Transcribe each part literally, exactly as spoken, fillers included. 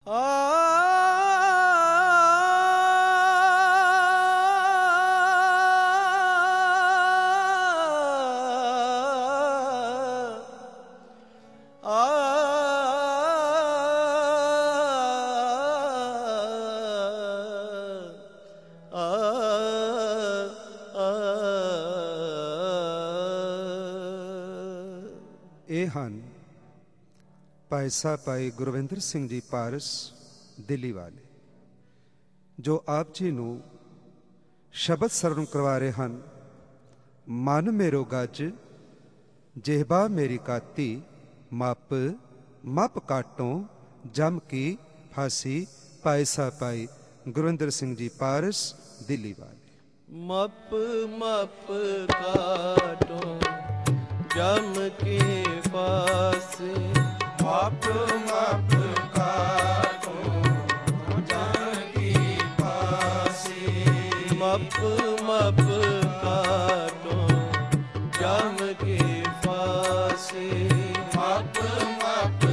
ਇਹ ਹਨ ਭਾਈ ਸਾਹਿਬ ਭਾਈ ਗੁਰਵਿੰਦਰ ਸਿੰਘ ਜੀ ਪਾਰਸ ਦਿੱਲੀ ਵਾਲੇ, ਜੋ ਆਪ ਜੀ ਨੂੰ ਸ਼ਬਦ ਸਰਵਣ ਕਰਵਾ ਰਹੇ ਹਨ। ਮਨ ਮੇਰੋ ਗੱਜ ਜਿਹਬਾ ਮੇਰੀ ਕਾਤੀ, ਮਪ ਮਪ ਕਾਟੋਂ ਜਮ ਕੀ फांसी। भाई साहब भाई गुरविंदर सिंह जी पारस दिल्ली वाले। मप मप काटों जम के फांसी, मप मप काटों जम की फांसी, मप मप काटों जम के फांसी, मप मप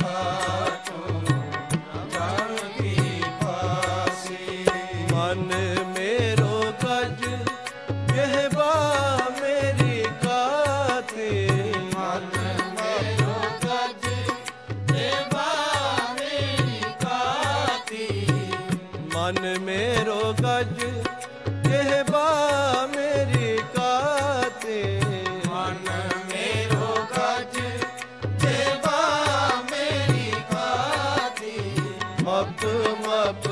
मन मेरो गज कहबा मेरी काती, मन मेरो गज कहबा मेरी काती, मन मेरो गज कहबा मेरी काती, मन मेरो गज कहबा मेरी काती, मप मप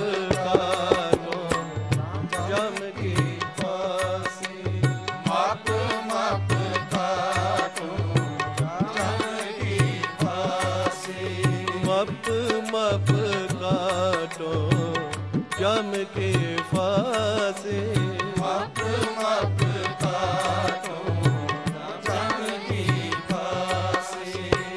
जम की फांसी, मप मप काटों जम की फांसी, मप मप काटों जम की फांसी, मप मप काटों जम की फांसी।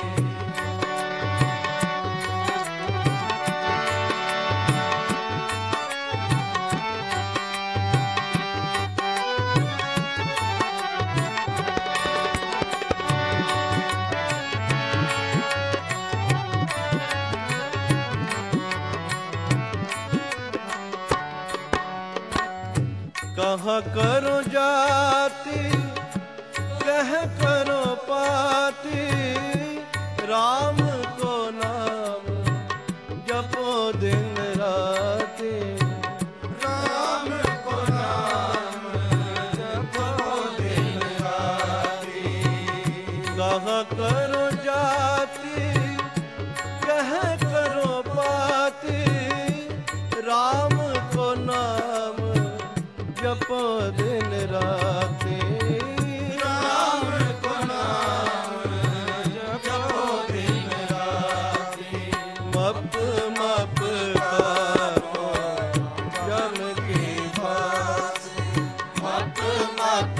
कहाँ करो जाती कह करो पाती, राम को नाम जपो दिन राती, राम को नाम जपो दिन राती, कहाँ करो जाती कह करो पाती, राम को नाम जपो दिन राती, राम को नाम जपो दिन राती, मप मप काटों जम की फांसी, मप मप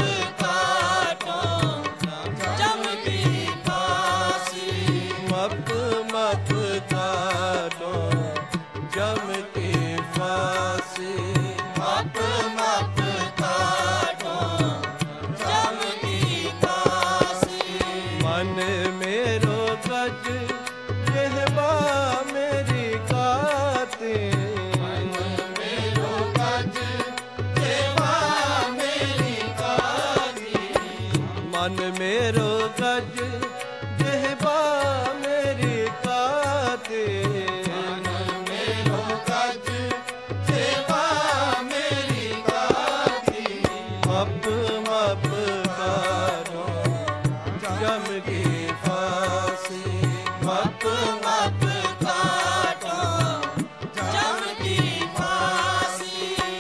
काटों जम की फांसी, मप मप काटों जम की फांसी, मप मप काटों जम की फांसी, मन मेरो गज कहबा मेरी काती, मन मेरो गज कहबा मेरी काती, मन मेरो गज कहबा मेरी काती, मन मेरो गज कहबा मेरी काती, मप मप काटों जम की फांसी, मप मप काटों जम की फांसी।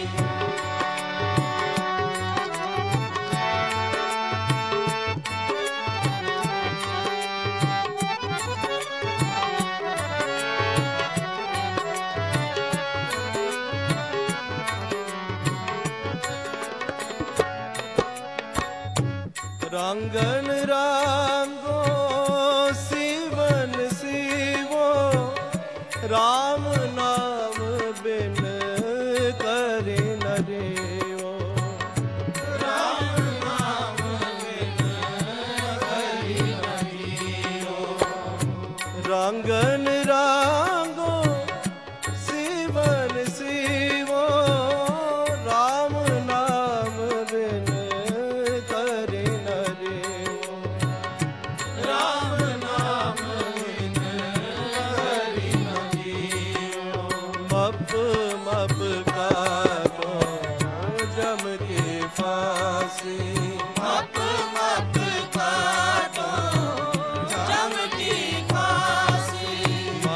रांगन रांगो सीवन सीवो, राम नाम बिन करी न रेवो, राम नाम बिन करी न जियो, रांगन रांगो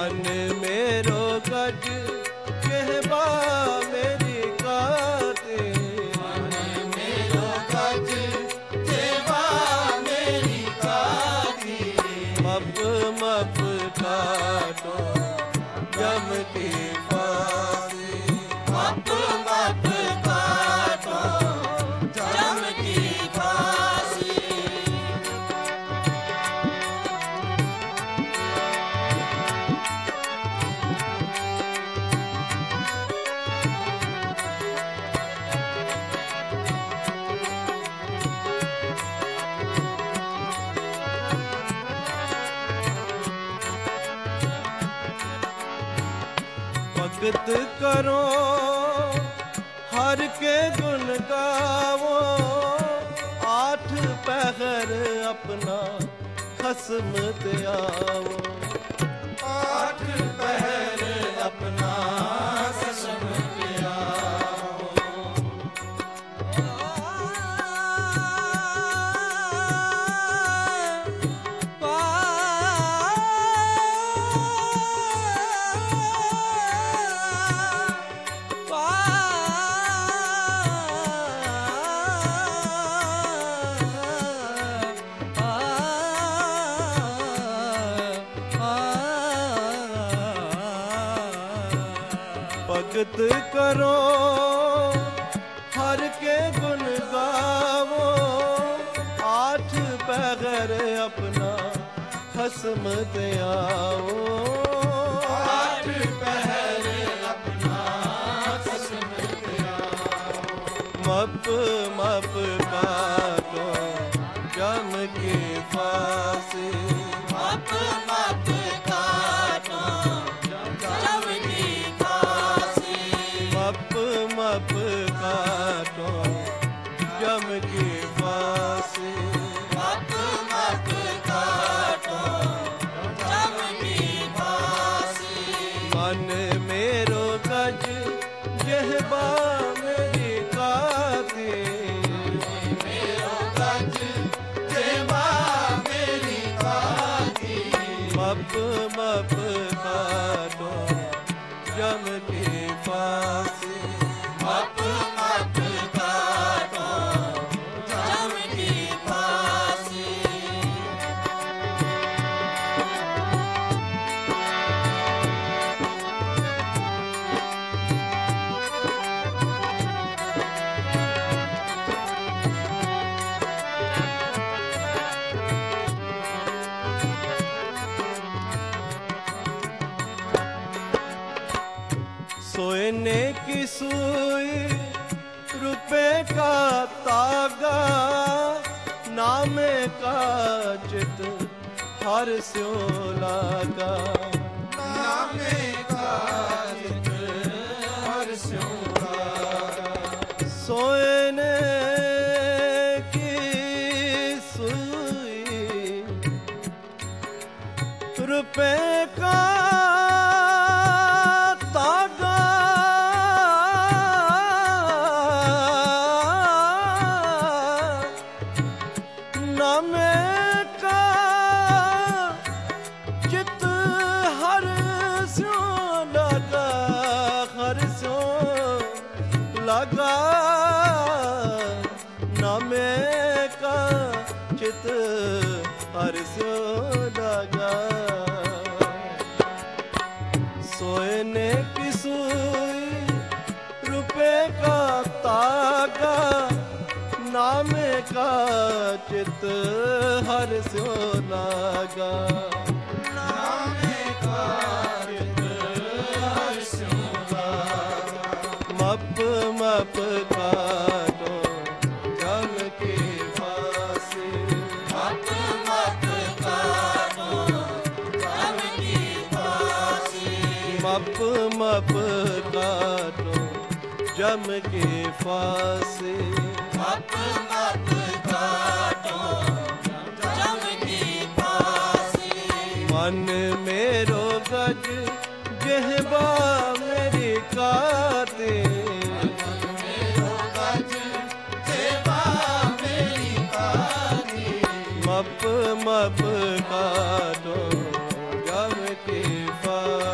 मन मेरो गज कहबा मेरी काते मन मेरो गज कहबा मेरी काती मप मप काटो जम की फांसी मप मप काटो जम की फांसी भगत करो हर के गुण गावो आठ पहर अपना खस्म त्यावो आठ पहर अपना खस्म त्यावो भगत करो हर के गुण गावो आठ पहर अपना खस्म त्यावो आठ पहर अपना खस्म त्यावो मप मप काटो जम की फांसी मप मप काटो जम की फांसी मप मप काटो जम की फांसी मप मप काटो जम की फांसी मन मेरो गज कहबा मेरी काती मेरो गज कहबा मेरी काती मप मप काटो जम की फांसी मप मप काटो जम की फांसी सोने की सुई रुपए का तागा नामे का चित हर स्यो लागा नामे का चित हर स्यो लागा सोने की सुई रुपए का तागा नामे का चित हर स्यो लगा हर स्यो लगा नामे का चित हर स्यो लगा सोने की सुई रुपए का तागा नामे का चित हर स्यो लागा नामे का चित हर स्यो लागा मप मप काटो जम की फांसी मप मप काटो जम की फांसी मप मप काटो जम की फांसी मप मप काटो जम की फांसी मन मेरो गज कहबा मेरी काती मेरो गज कहबा मेरी काती मप मप काटो जम की फांसी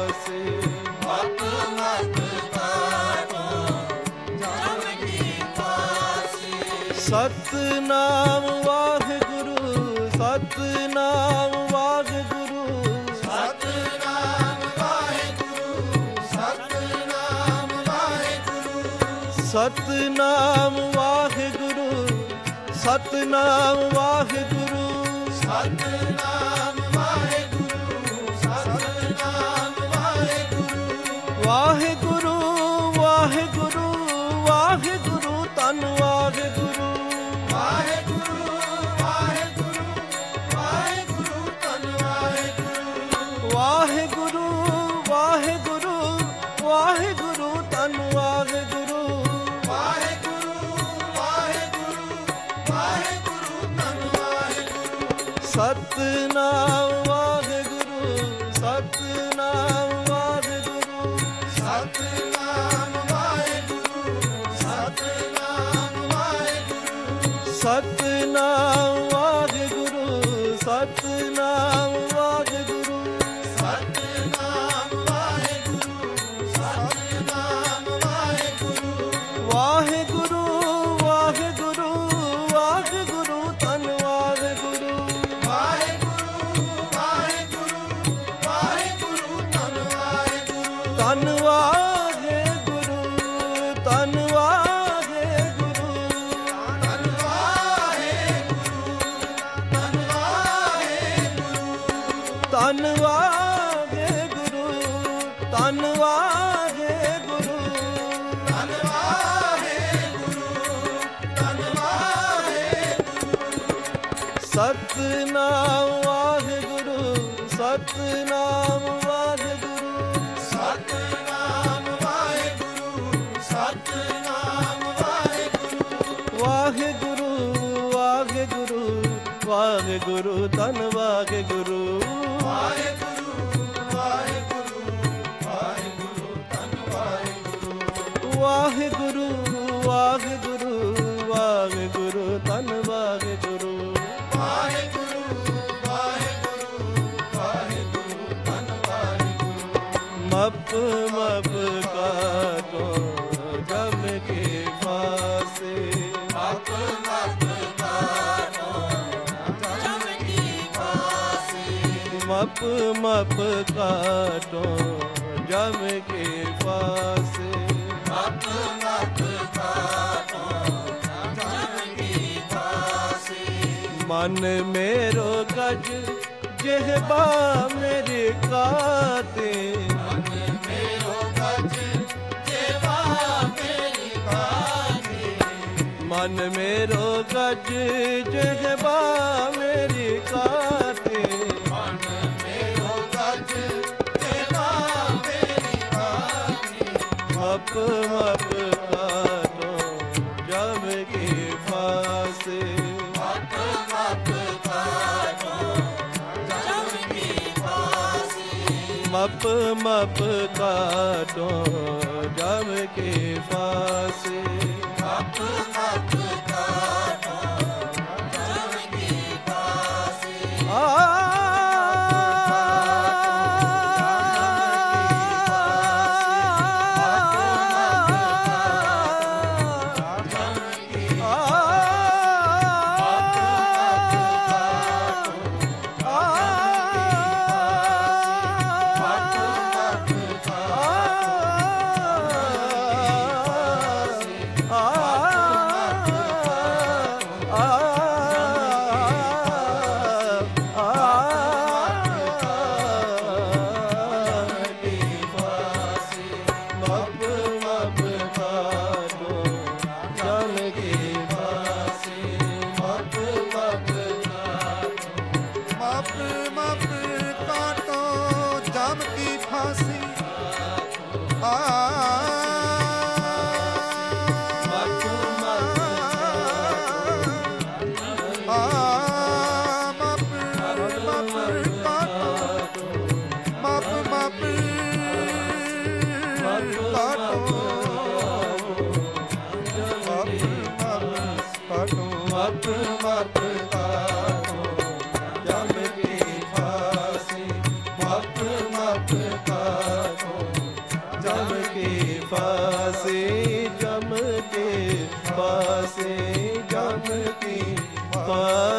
ਸਤਨਾਮ ਵਾਹਿਗੁਰੂ ਸਤਨਾਮ ਵਾਹਿਗੁਰੂ ਸਤਨਾਮ ਵਾਹਿਗੁਰੂ ਸਤਨਾਮ ਵਾਹਿਗੁਰੂ ਸਤਨਾਮ ਵਾਹਿਗੁਰੂ ਸਤਨਾਮ ਵਾਹਿਗੁਰੂ ਸਤਨਾਮ ਵਾਹਿਗੁਰੂ ਸਤਨਾਮ ਵਾਹਿਗੁਰੂ ਵਾਹਿਗੁਰੂ ਵਾਹਿਗੁਰੂ ਵਾਹਿਗੁਰੂ ਧੰਨ ਵਾਹਿਗੁਰੂ ਵਾਹਿਗੁਰੂ ਵਾਹਿਗੁਰੂ ਵਾਹਿਗੁਰੂ ਧੰਨ ਵਾਹਿਗੁਰੂ ਵਾਹਿਗੁਰੂ ਵਾਹਿਗੁਰੂ ਵਾਹਿਗੁਰੂ ਧੰਨ ਵਾਹਿਗੁਰੂ ਵਾਹਿਗੁਰੂ ਵਾਹਿਗੁਰੂ ਵਾਹਿਗੁਰੂ ਧੰਨ ਵਾਹਿਗੁਰੂ ਸਤਨਾਮ ਵਾਹਿਗੁਰੂ ਸਤਨਾਮ ਵਾਹਿਗੁਰੂ ਸਤਨਾਮ ਵਾਹਿਗੁਰੂ ਸਤਨਾਮ ਵਾਹਿਗੁਰੂ ਸਤਨਾਮ ਵਾਹਿਗੁਰੂ ਸਤਨਾਮ ਵਾਹਿਗੁਰੂ ਸਤਨਾਮ ਵਾਹਿਗੁਰੂ ਸਤਨਾਮ ਵਾਹਿਗੁਰੂ ਵਾਹਿਗੁਰੂ ਵਾਹਿਗੁਰੂ ਵਾਹਿਗੁਰੂ ਧੰਨ ਵਾਹਿਗੁਰੂ ਵਾਹਿਗੁਰੂ ਵਾਹਿਗੁਰੂ ਵਾਹਿਗੁਰੂ ਧੰਨ ਵਾਹਿਗੁਰੂ ਧੰਨ ਵਾਹਿਗੁਰੂ ਧੰਨ ਵਾਹਿਗੁਰੂ ਧੰਨ ਵਾਹਿਗੁਰੂ ਧੰਨ ਵਾਹਿਗੁਰੂ ਧੰਨ ਵਾਹਿਗੁਰੂ ਧੰਨ ਵਾਹਿਗੁਰੂ ਧੰਨ ਵਾਹਿਗੁਰੂ ਧੰਨ ਵਾਹਿਗੁਰੂ ਸਤਨਾਮ ਵਾਹਿਗੁਰੂ ਸਤਨਾਮ ਵਾਹਿਗੁਰੂ ਸਤਨਾਮ ਵਾਹਿਗੁਰੂ ਸਤਨਾਮ ਵਾਹਿਗੁਰੂ ਵਾਹਿਗੁਰੂ ਵਾਹਿਗੁਰੂ ਵਾਹਿਗੁਰੂ ਧੰਨ ਵਾਹਿਗੁਰੂ ਵਾਹਿਗੁਰੂ ਵਾਹਿਗੁਰੂ ਵਾਹਿਗੁਰੂ ਧੰਨ ਵਾਹਿਗੁਰੂ ਵਾਹਿਗੁਰੂ ਵਾਹਿਗੁਰੂ ਵਾਹਿਗੁਰੂ ਧੰਨ ਵਾਹਿਗੁਰੂ ਵਾਹਿਗੁਰੂ ਵਾਹਿਗੁਰੂ ਵਾਹਿਗੁਰੂ ਧੰਨ ਵਾਹਿਗੁਰੂ ਮਪ ਮਪ ਕਾਟੋ ਜਮ ਕੇ ਫਾਸੇ ਮਪ ਮਪ ਕਾਟੋ ਜਮ ਕੀ ਫਾਸੀ ਮਪ ਮਪ ਕਾਟੋ ਜਮ ਕੇ ਫਾਸੇ ਮਪ ਮਪ ਕਾਟੋ ਜਮ ਕੀ ਫਾਸੀ ਮਨ ਮੇਰੋ ਗਜ ਜਿਹਬਾ ਮੇਰੇ ਕਾਤੇ ਮਨ ਮੇਰੋ ਗਜ ਜੇਵਾ ਮੇਰੀ ਕਾਜੀ ਮਨ ਮੇਰੋ ਗਜ ਜਿਹਬਾ ਮੇਰੀ ਕਾਤੇ ਮਨ ਮੇਰੋ ਗਜ ਜੇਵਾ ਮੇਰੀ ਕਾਜੀ ਮਪ ਮਪ ਕਾਟੋ ਜਮ ਕੇ ਫਾਸੇ ਮਪ ਮਪ ਕਾਟੋ ਜਮ ਕੀ ਫਾਸੀ ਮਪ ਮਪ ਕਾਟੋ ਜਮ ਕੇ ਫਾਸੇ ਮਪ ਮਪ ਕਾਟੋ ਜਮ ਕੀ ਫਾਸੀ ਆ ਮਪ ਮਪ ਕਾਟੋ ਜਮ ਕੀ ਫਾਸੀ ਮਪ ਮਪ ਕਾਟੋ ਜਮ ਕੇ ਫਾਸੇ ਜਮ ਕੇ ਫਾਸੇ ਜਮ ਪਾਸੇ